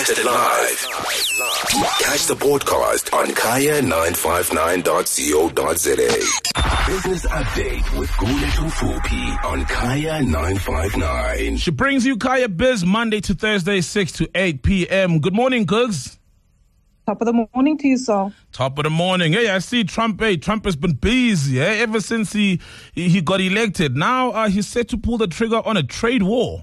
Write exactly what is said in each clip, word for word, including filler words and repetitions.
missed it live, catch the podcast on kaya nine five nine dot co dot za. Business Update with Guletu Fupi on Kaya nine five nine. She brings you Kaya Biz Monday to Thursday, six to eight p.m. Good morning, Googs. Top of the morning to you, Saul. Top of the morning. Hey, I see Trump. Hey, Trump has been busy eh? ever since he, he he got elected. Now uh, he's set to pull the trigger on a trade war.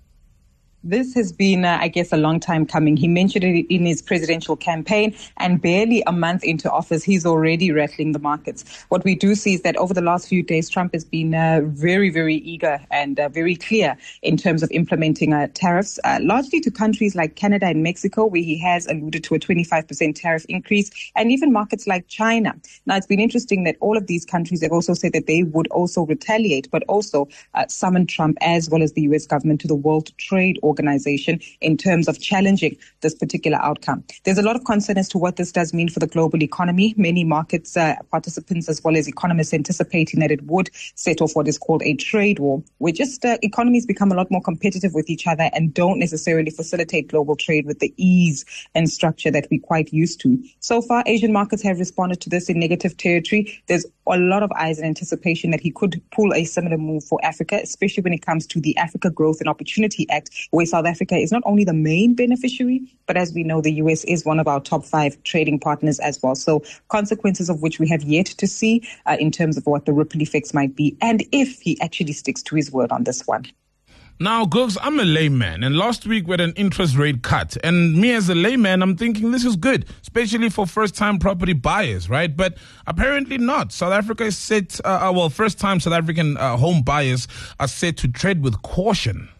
This has been, uh, I guess, a long time coming. He mentioned it in his presidential campaign, and barely a month into office, he's already rattling the markets. What we do see is that over the last few days, Trump has been uh, very, very eager and uh, very clear in terms of implementing uh, tariffs, uh, largely to countries like Canada and Mexico, where he has alluded to a twenty-five percent tariff increase, and even markets like China. Now, it's been interesting that all of these countries have also said that they would also retaliate, but also uh, summon Trump as well as the U S government to the World Trade Organization. Organization in terms of challenging this particular outcome. There's a lot of concern as to what this does mean for the global economy. Many markets uh, participants as well as economists anticipating that it would set off what is called a trade war, where just uh, economies become a lot more competitive with each other and don't necessarily facilitate global trade with the ease and structure that we're quite used to. So far, Asian markets have responded to this in negative territory. There's a lot of eyes and anticipation that he could pull a similar move for Africa, especially when it comes to the Africa Growth and Opportunity Act, where South Africa is not only the main beneficiary, but as we know, the U S is one of our top five trading partners as well. So consequences of which we have yet to see uh, in terms of what the ripple effects might be, and if he actually sticks to his word on this one. Now, Googs, I'm a layman, and last week we had an interest rate cut. And me as a layman, I'm thinking this is good, especially for first-time property buyers, right? But apparently not. South Africa is set, uh, well, first-time South African uh, home buyers are set to tread with caution.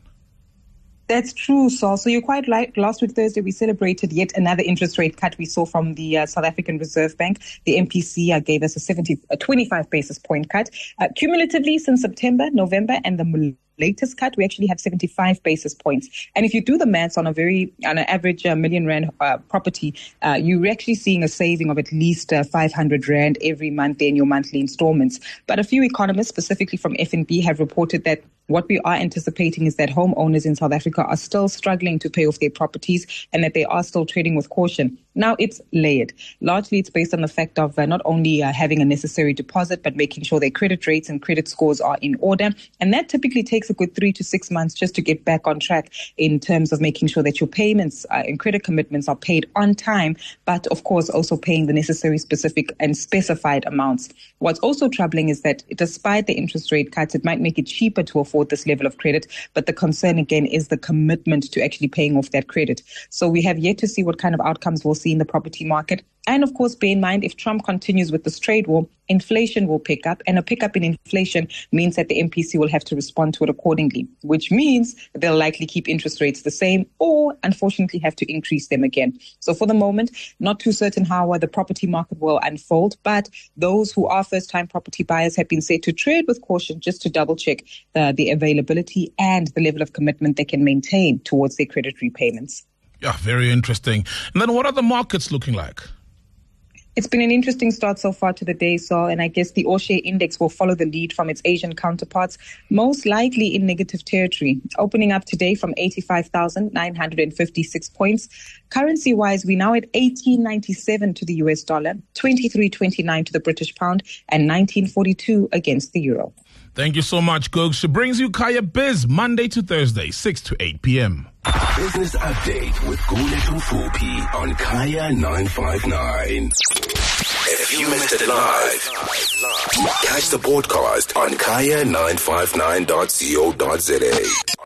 That's true, Saul. So you're quite right. Last week, Thursday, we celebrated yet another interest rate cut we saw from the uh, South African Reserve Bank. The M P C uh, gave us a seventy, a twenty-five basis point cut. Uh, cumulatively, since September, November, and the latest cut, we actually have seventy-five basis points. And if you do the maths on a very, on an average uh, million rand uh, property, uh, you're actually seeing a saving of at least uh, five hundred rand every month in your monthly installments. But a few economists, specifically from F N B, have reported that what we are anticipating is that homeowners in South Africa are still struggling to pay off their properties and that they are still trading with caution. Now, it's layered. Largely, it's based on the fact of uh, not only uh, having a necessary deposit, but making sure their credit rates and credit scores are in order. And that typically takes a good three to six months just to get back on track in terms of making sure that your payments uh, and credit commitments are paid on time, but of course also paying the necessary specific and specified amounts. What's also troubling is that despite the interest rate cuts, it might make it cheaper to afford this level of credit, but the concern again is the commitment to actually paying off that credit. So we have yet to see what kind of outcomes we'll see in the property market. And of course, bear in mind, if Trump continues with this trade war, inflation will pick up, and a pickup in inflation means that the M P C will have to respond to it accordingly, which means they'll likely keep interest rates the same or unfortunately have to increase them again. So for the moment, not too certain how the property market will unfold, but those who are first-time property buyers have been said to trade with caution just to double-check the, the availability and the level of commitment they can maintain towards their credit repayments. Yeah, very interesting. And then what are the markets looking like? It's been an interesting start so far to the day, Saul, and I guess the All-Share Index will follow the lead from its Asian counterparts, most likely in negative territory, opening up today from eighty-five thousand nine hundred fifty-six points. Currency-wise, we're now at eighteen ninety-seven to the U S dollar, twenty-three twenty-nine to the British pound, and nineteen forty-two against the euro. Thank you so much, Googs. She brings you Kaya Biz Monday to Thursday, six to eight p.m. Business Update with Guletu Fupi on Kaya nine five nine. If you missed it live, catch the podcast on kaya nine five nine dot co dot za.